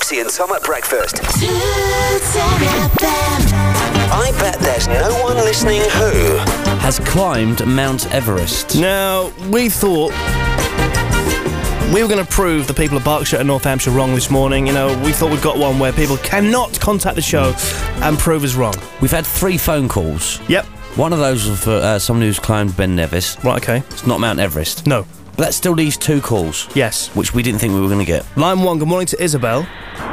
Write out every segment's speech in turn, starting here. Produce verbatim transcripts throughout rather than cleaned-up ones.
Foxy and Tom at breakfast. I bet there's no one listening who has climbed Mount Everest. Now, we thought we were going to prove the people of Berkshire and North Hampshire wrong this morning. You know, we thought we'd got one where people cannot contact the show and prove us wrong. We've had three phone calls. Yep. One of those was for uh, someone who's climbed Ben Nevis. Right, okay. It's not Mount Everest. No. But that still leaves two calls. Yes. Which we didn't think we were going to get. Line one, good morning to Isabel.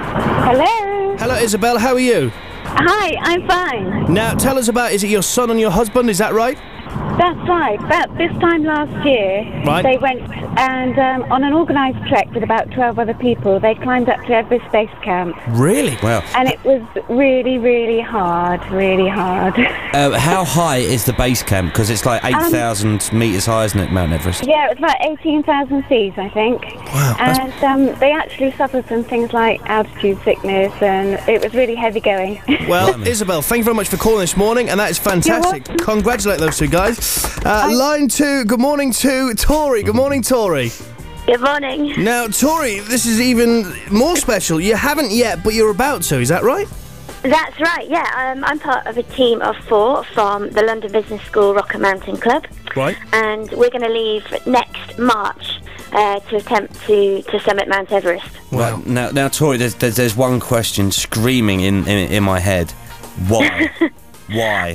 Hello. Hello, Isabel, how are you? Hi, I'm fine. Now, tell us about, is it your son and your husband, is that right? That's right. About this time last year, right. they went and um, on an organised trek with about twelve other people, they climbed up to Everest Base Camp. Really? Wow. And it was really, really hard, really hard. Uh, how high is the base camp? Because it's like eight thousand um, metres high, isn't it, Mount Everest? Yeah, it was about eighteen thousand feet, I think. Wow. And um, they actually suffered from things like altitude sickness, and it was really heavy going. Well, Isabel, thank you very much for calling this morning, and that is fantastic. Congratulate those two guys. Uh, line two, good morning to Tori. Good morning, Tori. Good morning. Now, Tori, this is even more special. You haven't yet, but you're about to, is that right? That's right, yeah. Um, I'm part of a team of four from the London Business School Rocket Mountain Club. Right. And we're going to leave next March uh, to attempt to, to summit Mount Everest. Wow. Right, now, now, Tori, there's, there's, there's one question screaming in, in, in my head. Why? Why?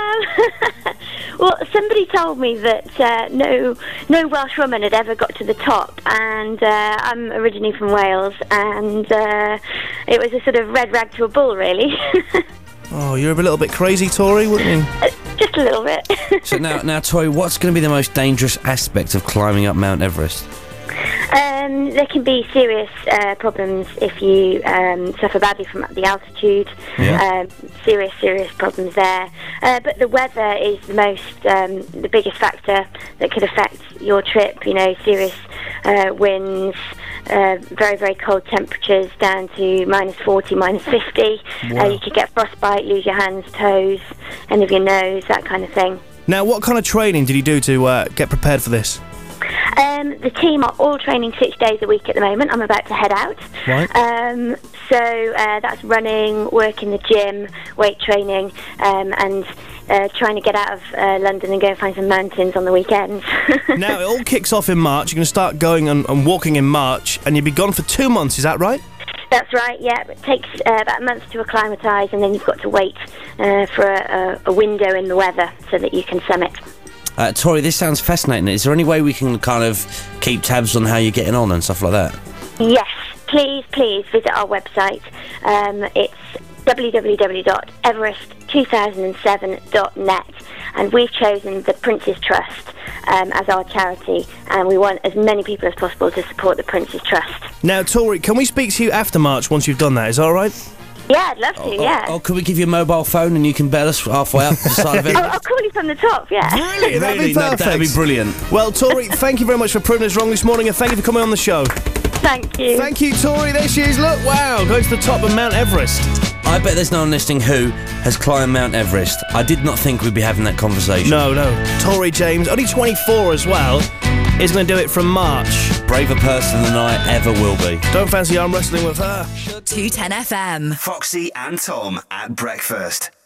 Um, well, somebody told me that uh, no no Welsh woman had ever got to the top, and uh, I'm originally from Wales, and uh, it was a sort of red rag to a bull, really. Oh, you're a little bit crazy, Tori, wouldn't you? Uh, just a little bit. So now, now, Tori, what's going to be the most dangerous aspect of climbing up Mount Everest? Um, there can be serious uh, problems if you um, suffer badly from the altitude. Yeah. Um, serious, serious problems there. Uh, but the weather is the most, um, the biggest factor that could affect your trip. You know, serious uh, winds, uh, very, very cold temperatures down to minus forty, minus fifty. Wow. Uh, you could get frostbite, lose your hands, toes, end of your nose, that kind of thing. Now, what kind of training did you do to uh, get prepared for this? Um, the team are all training six days a week at the moment. I'm about to head out. Right. Um, so uh, that's running, work in the gym, weight training, um, and uh, trying to get out of uh, London and go and find some mountains on the weekends. Now, it all kicks off in March. You're going to start going and, and walking in March, and you'll be gone for two months, is that right? That's right, yeah. It takes uh, about a month to acclimatise, and then you've got to wait uh, for a, a window in the weather so that you can summit. Uh, Tori, this sounds fascinating. Is there any way we can kind of keep tabs on how you're getting on and stuff like that? Yes, please, please visit our website. Um, it's w w w dot everest two thousand seven dot net, and we've chosen the Prince's Trust um, as our charity, and we want as many people as possible to support the Prince's Trust. Now, Tori, can we speak to you after March once you've done that? Is that all right? Yeah, I'd love to, Oh, yeah. oh, could we give you a mobile phone and you can bet us halfway up the side of it? I'll, I'll call you from the top, yeah. Really? That'd be Really? No, perfect. that'd be brilliant. Well, Tori, thank you very much for proving us wrong this morning, and thank you for coming on the show. Thank you. Thank you, Tori. There she is. Look, wow, going to the top of Mount Everest. I bet there's no one listening who has climbed Mount Everest. I did not think we'd be having that conversation. No, no. Tori James, only twenty-four as well, is going to do it from March. Braver person than I ever will be. Don't fancy arm wrestling with her. two ten F M. Foxy and Tom at breakfast.